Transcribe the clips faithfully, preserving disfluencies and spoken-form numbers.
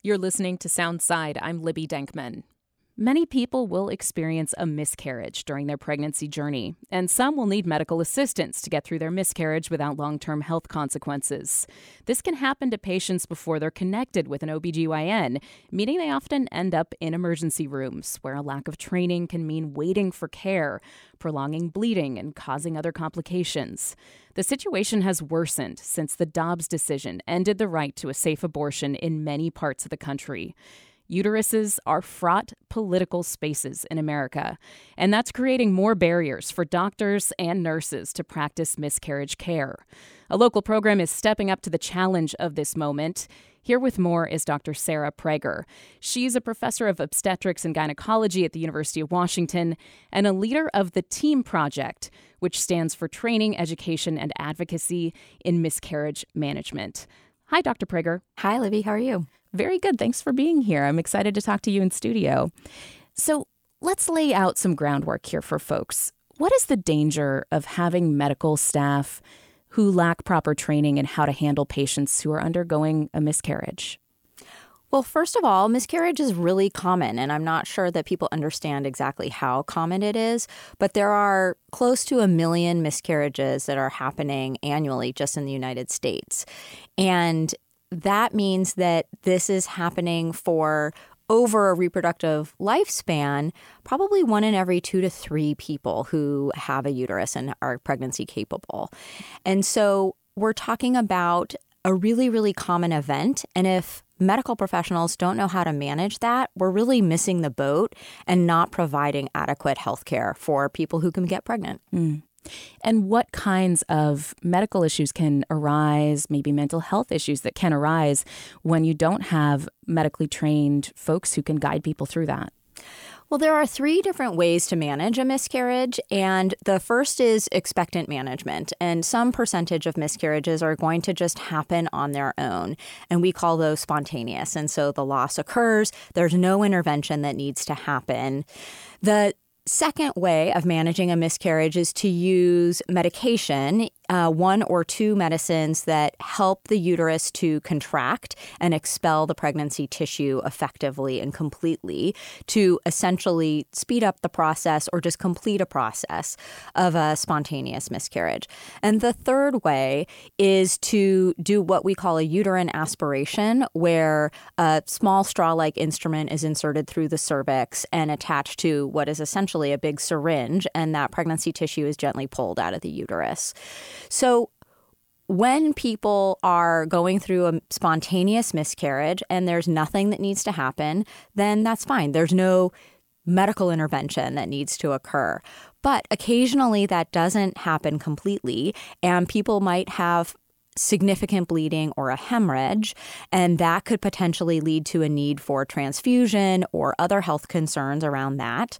You're listening to Soundside. I'm Libby Denkman. Many people will experience a miscarriage during their pregnancy journey, and some will need medical assistance to get through their miscarriage without long-term health consequences. This can happen to patients before they're connected with an O B G Y N, meaning they often end up in emergency rooms, where a lack of training can mean waiting for care, prolonging bleeding, and causing other complications. The situation has worsened since the Dobbs decision ended the right to a safe abortion in many parts of the country. Uteruses are fraught political spaces in America, and that's creating more barriers for doctors and nurses to practice miscarriage care. A local program is stepping up to the challenge of this moment. Here with more is Doctor Sarah Prager. She's a professor of obstetrics and gynecology at the University of Washington and a leader of the TEAM Project, which stands for Training, Education, and Advocacy in Miscarriage Management. Hi, Doctor Prager. Hi, Libby. How are you? Very good. Thanks for being here. I'm excited to talk to you in studio. So let's lay out some groundwork here for folks. What is the danger of having medical staff who lack proper training in how to handle patients who are undergoing a miscarriage? Well, first of all, miscarriage is really common, and I'm not sure that people understand exactly how common it is, but there are close to a million miscarriages that are happening annually just in the United States. And that means that this is happening for over a reproductive lifespan, probably one in every two to three people who have a uterus and are pregnancy capable. And so we're talking about a really, really common event. And if medical professionals don't know how to manage that, we're really missing the boat and not providing adequate health care for people who can get pregnant. Mm. And what kinds of medical issues can arise, maybe mental health issues that can arise when you don't have medically trained folks who can guide people through that? Well, there are three different ways to manage a miscarriage, and the first is expectant management. And some percentage of miscarriages are going to just happen on their own, and we call those spontaneous. And so the loss occurs. There's no intervention that needs to happen. The second way of managing a miscarriage is to use medication, uh, one or two medicines that help the uterus to contract and expel the pregnancy tissue effectively and completely to essentially speed up the process or just complete a process of a spontaneous miscarriage. And the third way is to do what we call a uterine aspiration, where a small straw-like instrument is inserted through the cervix and attached to what is essentially a big syringe, and that pregnancy tissue is gently pulled out of the uterus. So when people are going through a spontaneous miscarriage and there's nothing that needs to happen, then that's fine. There's no medical intervention that needs to occur. But occasionally that doesn't happen completely, and people might have significant bleeding or a hemorrhage, and that could potentially lead to a need for transfusion or other health concerns around that.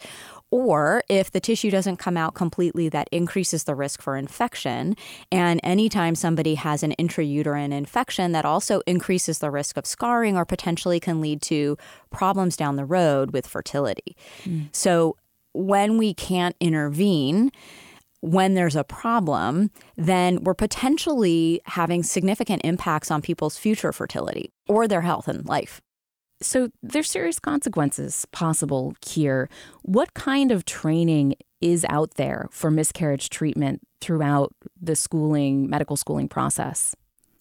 Or if the tissue doesn't come out completely, that increases the risk for infection. And anytime somebody has an intrauterine infection, that also increases the risk of scarring or potentially can lead to problems down the road with fertility. Mm. So when we can't intervene, when there's a problem, then we're potentially having significant impacts on people's future fertility or their health and life. So there's serious consequences possible here. What kind of training is out there for miscarriage treatment throughout the schooling, medical schooling process?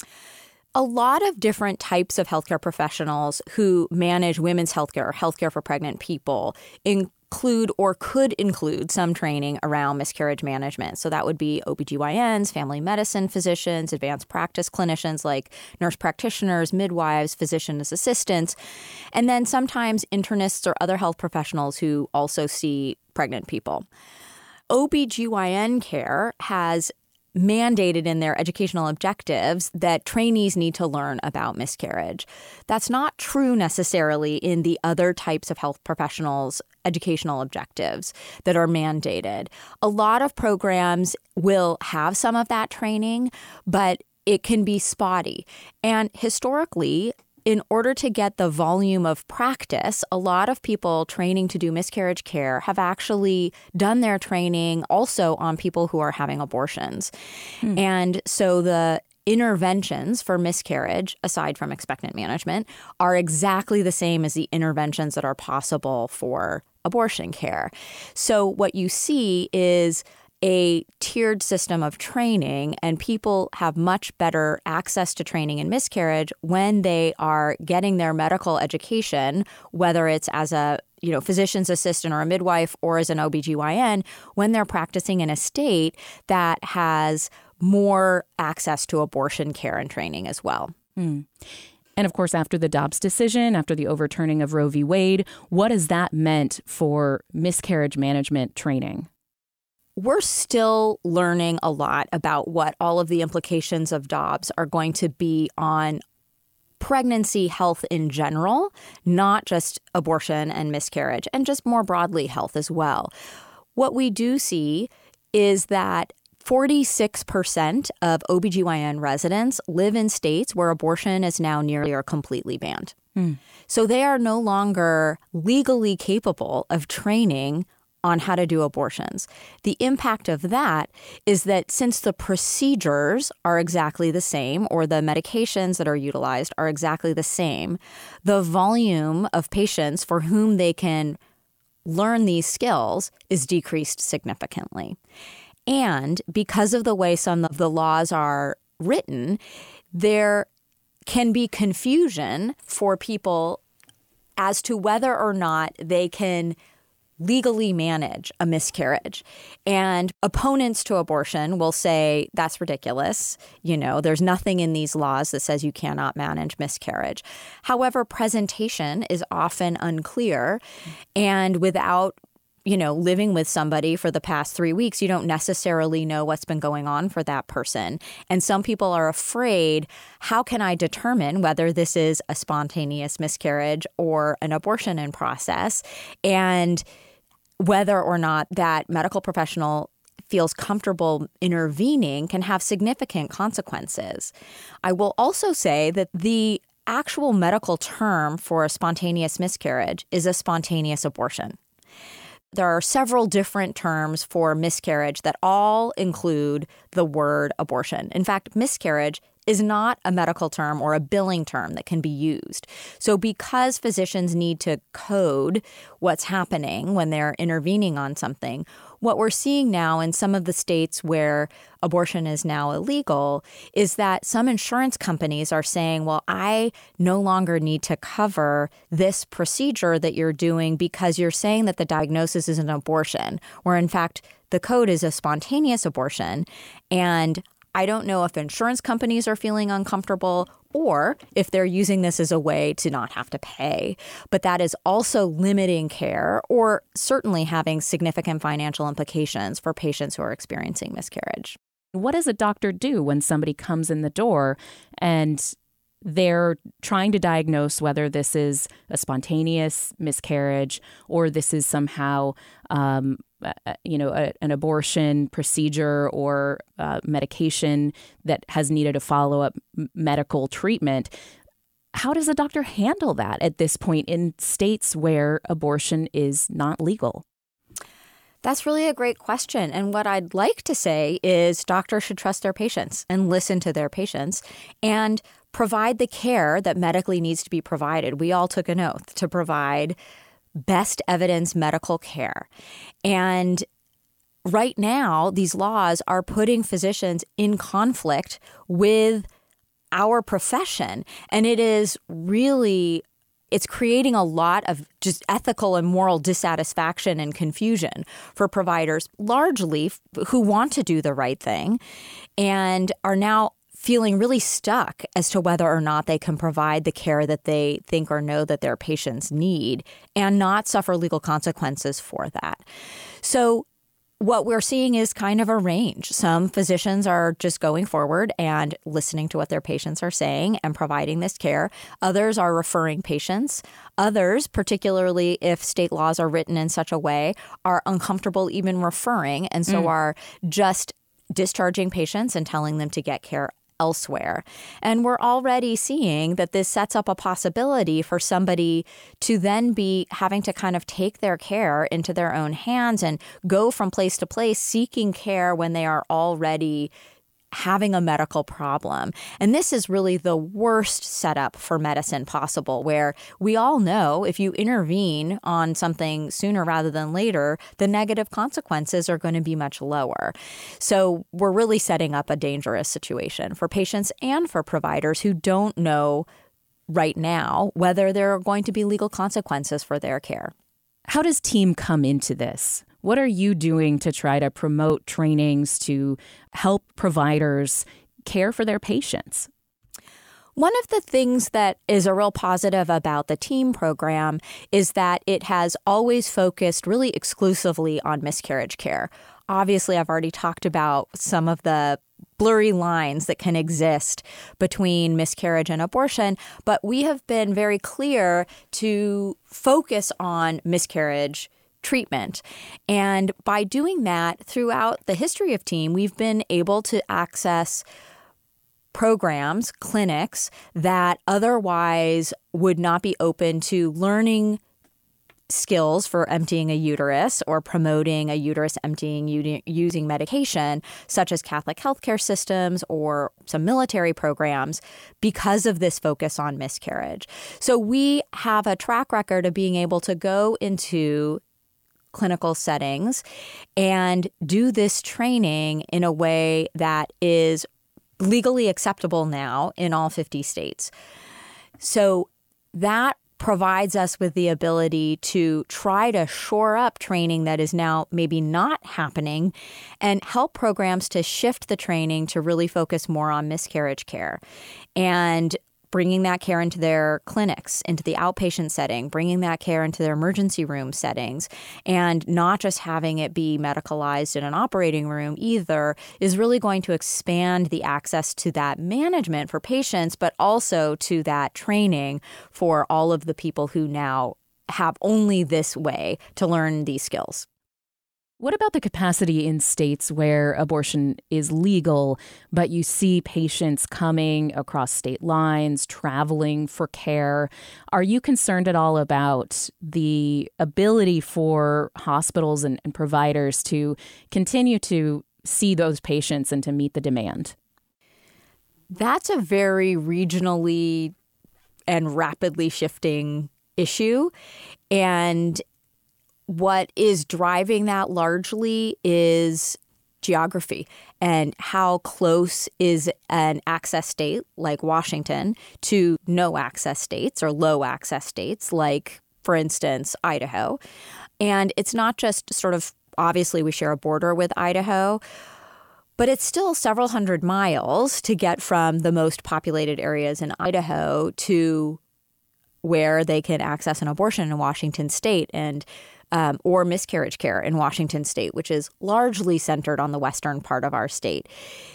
A lot of different types of healthcare professionals who manage women's healthcare or healthcare for pregnant people include or could include some training around miscarriage management. So that would be O B G Y Ns, family medicine physicians, advanced practice clinicians like nurse practitioners, midwives, physician assistants, and then sometimes internists or other health professionals who also see pregnant people. O B G Y N care has mandated in their educational objectives that trainees need to learn about miscarriage. That's not true necessarily in the other types of health professionals' educational objectives that are mandated. A lot of programs will have some of that training, but it can be spotty. And historically, in order to get the volume of practice, a lot of people training to do miscarriage care have actually done their training also on people who are having abortions. Hmm. And so the interventions for miscarriage, aside from expectant management, are exactly the same as the interventions that are possible for abortion care. So what you see is a tiered system of training, and people have much better access to training in miscarriage when they are getting their medical education, whether it's as a you know, physician's assistant or a midwife or as an O B G Y N, when they're practicing in a state that has more access to abortion care and training as well. Mm. And of course, after the Dobbs decision, after the overturning of Roe v. Wade, what has that meant for miscarriage management training? We're still learning a lot about what all of the implications of Dobbs are going to be on pregnancy health in general, not just abortion and miscarriage, and just more broadly health as well. What we do see is that forty-six percent of O B G Y N residents live in states where abortion is now nearly or completely banned. Mm. So they are no longer legally capable of training on how to do abortions. The impact of that is that since the procedures are exactly the same, or the medications that are utilized are exactly the same, the volume of patients for whom they can learn these skills is decreased significantly. And because of the way some of the laws are written, there can be confusion for people as to whether or not they can legally manage a miscarriage. And opponents to abortion will say, that's ridiculous. You know, there's nothing in these laws that says you cannot manage miscarriage. However, presentation is often unclear. And without you know, living with somebody for the past three weeks, you don't necessarily know what's been going on for that person. And some people are afraid, how can I determine whether this is a spontaneous miscarriage or an abortion in process? And whether or not that medical professional feels comfortable intervening can have significant consequences. I will also say that the actual medical term for a spontaneous miscarriage is a spontaneous abortion. There are several different terms for miscarriage that all include the word abortion. In fact, miscarriage is not a medical term or a billing term that can be used. So because physicians need to code what's happening when they're intervening on something, what we're seeing now in some of the states where abortion is now illegal is that some insurance companies are saying, well, I no longer need to cover this procedure that you're doing because you're saying that the diagnosis is an abortion, where in fact the code is a spontaneous abortion. And I don't know if insurance companies are feeling uncomfortable or if they're using this as a way to not have to pay. But that is also limiting care or certainly having significant financial implications for patients who are experiencing miscarriage. What does a doctor do when somebody comes in the door and they're trying to diagnose whether this is a spontaneous miscarriage or this is somehow, um, uh, you know, a, an abortion procedure or uh, medication that has needed a follow-up m- medical treatment? How does a doctor handle that at this point in states where abortion is not legal? That's really a great question. And what I'd like to say is doctors should trust their patients and listen to their patients and provide the care that medically needs to be provided. We all took an oath to provide best evidence medical care. And right now, these laws are putting physicians in conflict with our profession. And it is really It's creating a lot of just ethical and moral dissatisfaction and confusion for providers, largely who want to do the right thing and are now feeling really stuck as to whether or not they can provide the care that they think or know that their patients need and not suffer legal consequences for that. So what we're seeing is kind of a range. Some physicians are just going forward and listening to what their patients are saying and providing this care. Others are referring patients. Others, particularly if state laws are written in such a way, are uncomfortable even referring and so mm. are just discharging patients and telling them to get care elsewhere. And we're already seeing that this sets up a possibility for somebody to then be having to kind of take their care into their own hands and go from place to place seeking care when they are already having a medical problem. And this is really the worst setup for medicine possible, where we all know if you intervene on something sooner rather than later, the negative consequences are going to be much lower. So we're really setting up a dangerous situation for patients and for providers who don't know right now whether there are going to be legal consequences for their care. How does TEAM come into this? What are you doing to try to promote trainings to help providers care for their patients? One of the things that is a real positive about the TEAM program is that it has always focused really exclusively on miscarriage care. Obviously, I've already talked about some of the blurry lines that can exist between miscarriage and abortion, but we have been very clear to focus on miscarriage treatment. And by doing that, throughout the history of TEAM, we've been able to access programs, clinics that otherwise would not be open to learning skills for emptying a uterus or promoting a uterus emptying u- using medication, such as Catholic healthcare systems or some military programs, because of this focus on miscarriage. So we have a track record of being able to go into clinical settings and do this training in a way that is legally acceptable now in all fifty states. So that provides us with the ability to try to shore up training that is now maybe not happening and help programs to shift the training to really focus more on miscarriage care and bringing that care into their clinics, into the outpatient setting, bringing that care into their emergency room settings, and not just having it be medicalized in an operating room either, is really going to expand the access to that management for patients, but also to that training for all of the people who now have only this way to learn these skills. What about the capacity in states where abortion is legal, but you see patients coming across state lines, traveling for care? Are you concerned at all about the ability for hospitals and, and providers to continue to see those patients and to meet the demand? That's a very regionally and rapidly shifting issue. And what is driving that largely is geography and how close is an access state like Washington to no access states or low access states like, for instance, Idaho. And it's not just sort of, obviously we share a border with Idaho, but it's still several hundred miles to get from the most populated areas in Idaho to where they can access an abortion in Washington state and Um, or miscarriage care in Washington state, which is largely centered on the western part of our state.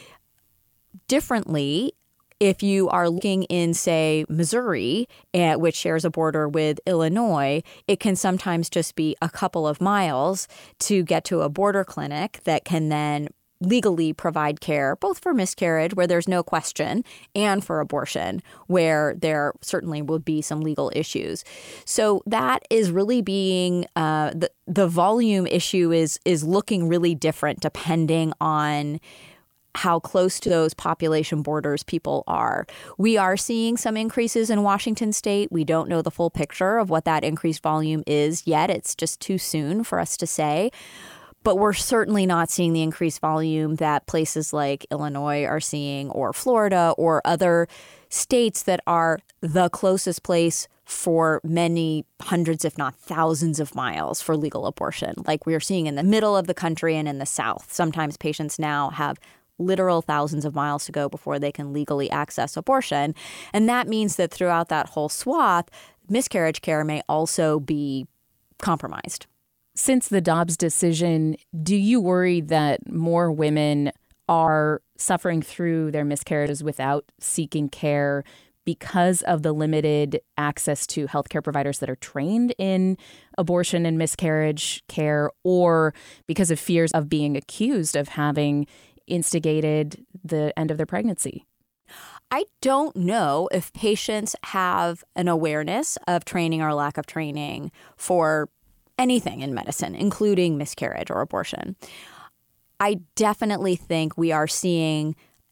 Differently, if you are looking in, say, Missouri, uh, which shares a border with Illinois, it can sometimes just be a couple of miles to get to a border clinic that can then legally provide care, both for miscarriage, where there's no question, and for abortion, where there certainly will be some legal issues. So that is really being uh, the the volume issue is is looking really different depending on how close to those population borders people are. We are seeing some increases in Washington state. We don't know the full picture of what that increased volume is yet. It's just too soon for us to say. But we're certainly not seeing the increased volume that places like Illinois are seeing, or Florida, or other states that are the closest place for many hundreds, if not thousands of miles for legal abortion, like we're seeing in the middle of the country and in the South. Sometimes patients now have literal thousands of miles to go before they can legally access abortion. And that means that throughout that whole swath, miscarriage care may also be compromised. Since the Dobbs decision, do you worry that more women are suffering through their miscarriages without seeking care because of the limited access to healthcare providers that are trained in abortion and miscarriage care, or because of fears of being accused of having instigated the end of their pregnancy? I don't know if patients have an awareness of training or lack of training for anything in medicine, including miscarriage or abortion. I definitely think we are seeing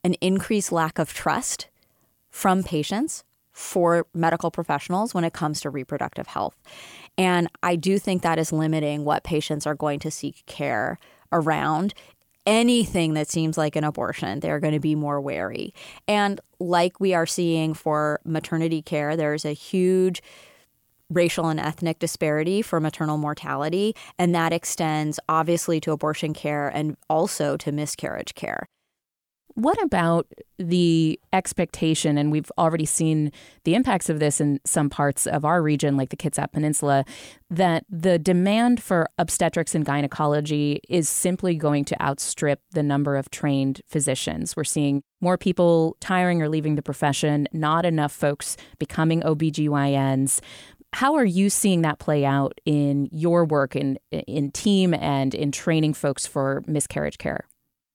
an increased lack of trust from patients for medical professionals when it comes to reproductive health. And I do think that is limiting what patients are going to seek care around. Anything that seems like an abortion, they're going to be more wary. And like we are seeing for maternity care, there's a huge racial and ethnic disparity for maternal mortality, and that extends obviously to abortion care and also to miscarriage care. What about the expectation, and we've already seen the impacts of this in some parts of our region, like the Kitsap Peninsula, that the demand for obstetrics and gynecology is simply going to outstrip the number of trained physicians. We're seeing more people tiring or leaving the profession, not enough folks becoming O B G Y Ns. How are you seeing that play out in your work in, in team and in training folks for miscarriage care?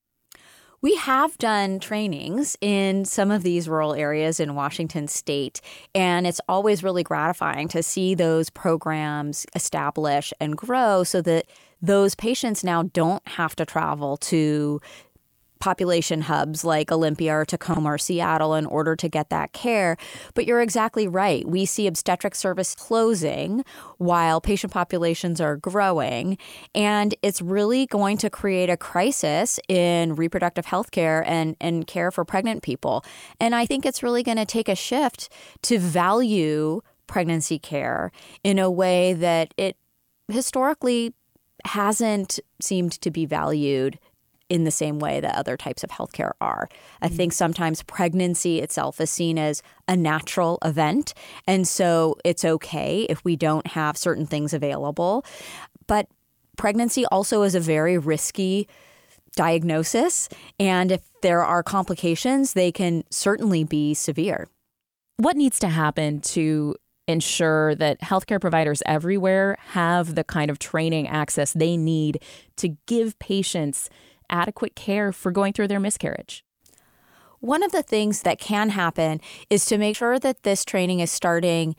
We have done trainings in some of these rural areas in Washington state, and it's always really gratifying to see those programs establish and grow so that those patients now don't have to travel to population hubs like Olympia or Tacoma or Seattle in order to get that care. But you're exactly right. We see obstetric service closing while patient populations are growing. And it's really going to create a crisis in reproductive health care and, and care for pregnant people. And I think it's really going to take a shift to value pregnancy care in a way that it historically hasn't seemed to be valued in the same way that other types of healthcare are. I think sometimes pregnancy itself is seen as a natural event, and so it's okay if we don't have certain things available. But pregnancy also is a very risky diagnosis, and if there are complications, they can certainly be severe. What needs to happen to ensure that healthcare providers everywhere have the kind of training access they need to give patients adequate care for going through their miscarriage? One of the things that can happen is to make sure that this training is starting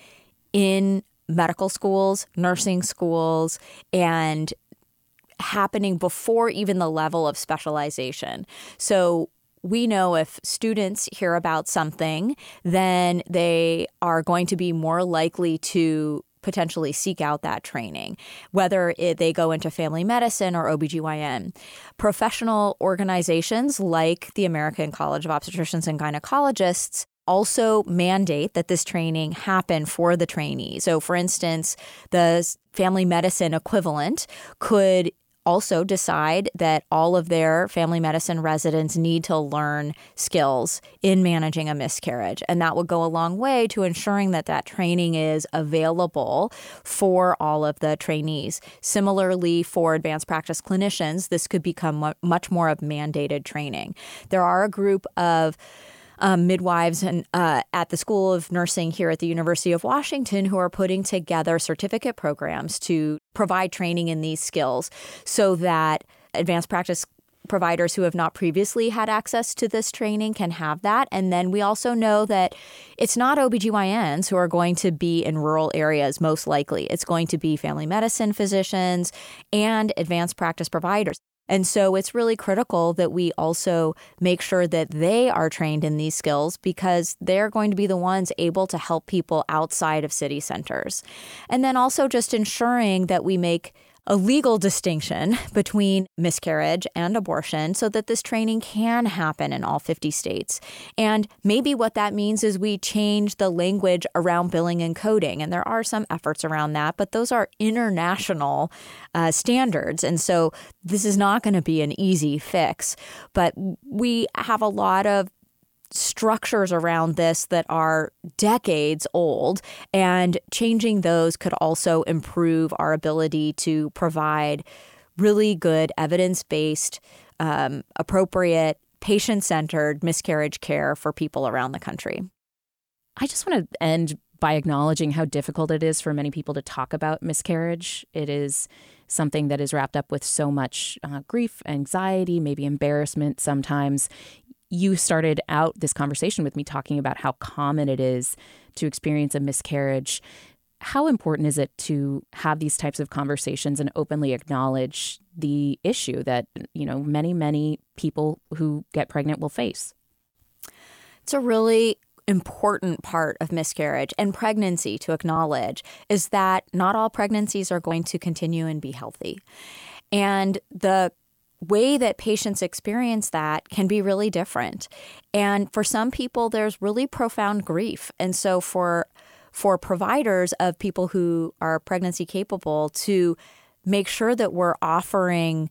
in medical schools, nursing schools, and happening before even the level of specialization. So we know if students hear about something, then they are going to be more likely to potentially seek out that training, whether it, they go into family medicine or O B G Y N. Professional organizations like the American College of Obstetricians and Gynecologists also mandate that this training happen for the trainees. So, for instance, the family medicine equivalent could also decide that all of their family medicine residents need to learn skills in managing a miscarriage. And that would go a long way to ensuring that that training is available for all of the trainees. Similarly, for advanced practice clinicians, this could become much more of mandated training. There are a group of Um, midwives and uh, at the School of Nursing here at the University of Washington who are putting together certificate programs to provide training in these skills so that advanced practice providers who have not previously had access to this training can have that. And then we also know that it's not O B G Y Ns who are going to be in rural areas most likely. It's going to be family medicine physicians and advanced practice providers. And so it's really critical that we also make sure that they are trained in these skills because they're going to be the ones able to help people outside of city centers. And then also just ensuring that we make a legal distinction between miscarriage and abortion so that this training can happen in all fifty states. And maybe what that means is we change the language around billing and coding. And there are some efforts around that, but those are international uh, standards. And so this is not going to be an easy fix. But we have a lot of structures around this that are decades old, and changing those could also improve our ability to provide really good evidence-based, um, appropriate, patient-centered miscarriage care for people around the country. I just want to end by acknowledging how difficult it is for many people to talk about miscarriage. It is something that is wrapped up with so much uh, grief, anxiety, maybe embarrassment sometimes. You started out this conversation with me talking about how common it is to experience a miscarriage. How important is it to have these types of conversations and openly acknowledge the issue that, you know, many, many people who get pregnant will face? It's a really important part of miscarriage and pregnancy to acknowledge is that not all pregnancies are going to continue and be healthy. And the way that patients experience that can be really different. And for some people, there's really profound grief. And so for for providers of people who are pregnancy capable to make sure that we're offering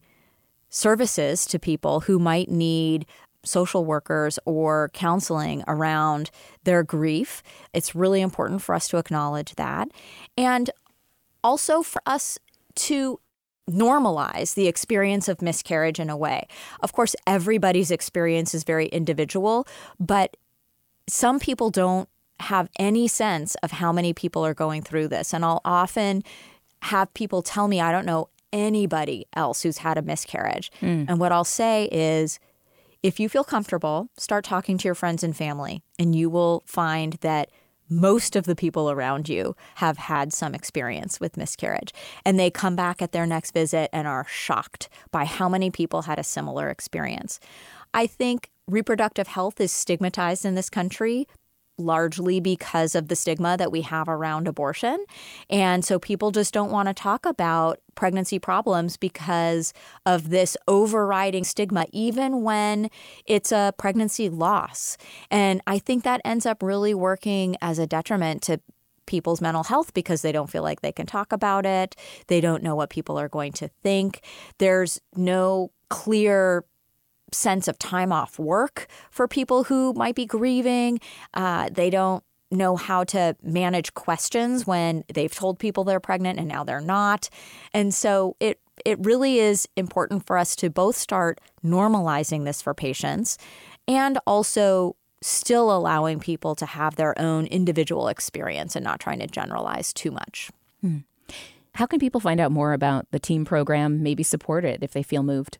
services to people who might need social workers or counseling around their grief, it's really important for us to acknowledge that. And also for us to normalize the experience of miscarriage in a way. Of course, everybody's experience is very individual, but some people don't have any sense of how many people are going through this. And I'll often have people tell me, I don't know anybody else who's had a miscarriage. Mm. And what I'll say is, if you feel comfortable, start talking to your friends and family, and you will find that most of the people around you have had some experience with miscarriage. And they come back at their next visit and are shocked by how many people had a similar experience. I think reproductive health is stigmatized in this country largely because of the stigma that we have around abortion. And so people just don't want to talk about pregnancy problems because of this overriding stigma, even when it's a pregnancy loss. And I think that ends up really working as a detriment to people's mental health because they don't feel like they can talk about it. They don't know what people are going to think. There's no clear sense of time off work for people who might be grieving. Uh, they don't know how to manage questions when they've told people they're pregnant and now they're not. And so it it really is important for us to both start normalizing this for patients and also still allowing people to have their own individual experience and not trying to generalize too much. Hmm. How can people find out more about the TEAM program, maybe support it if they feel moved?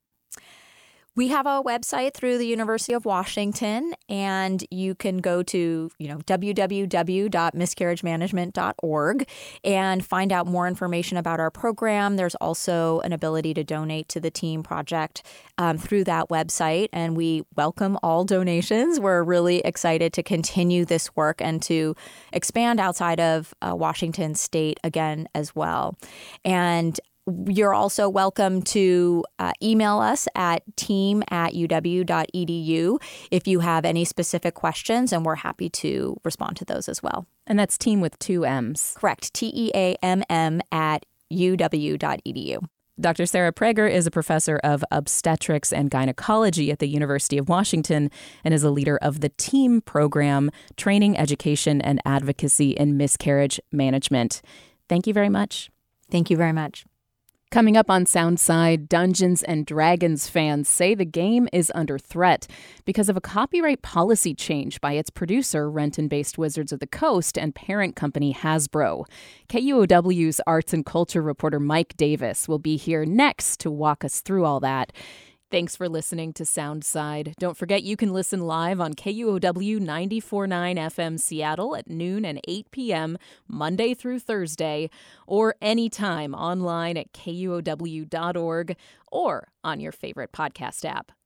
We have a website through the University of Washington, and you can go to, you know, w w w dot miscarriage management dot org and find out more information about our program. There's also an ability to donate to the TEAM project um, through that website, and we welcome all donations. We're really excited to continue this work and to expand outside of uh, Washington State again as well. And you're also welcome to uh, email us at team at u w dot e d u if you have any specific questions, and we're happy to respond to those as well. And that's team with two M's. Correct. T E A M M at u w dot e d u. Doctor Sarah Prager is a professor of obstetrics and gynecology at the University of Washington and is a leader of the TEAM program, Training, Education, and Advocacy in Miscarriage Management. Thank you very much. Thank you very much. Coming up on Soundside, Dungeons and Dragons fans say the game is under threat because of a copyright policy change by its producer, Renton-based Wizards of the Coast, and parent company Hasbro. K U O W's arts and culture reporter Mike Davis will be here next to walk us through all that. Thanks for listening to Soundside. Don't forget you can listen live on K U O W ninety-four point nine F M Seattle at noon and eight p.m. Monday through Thursday, or anytime online at K U O W dot org or on your favorite podcast app.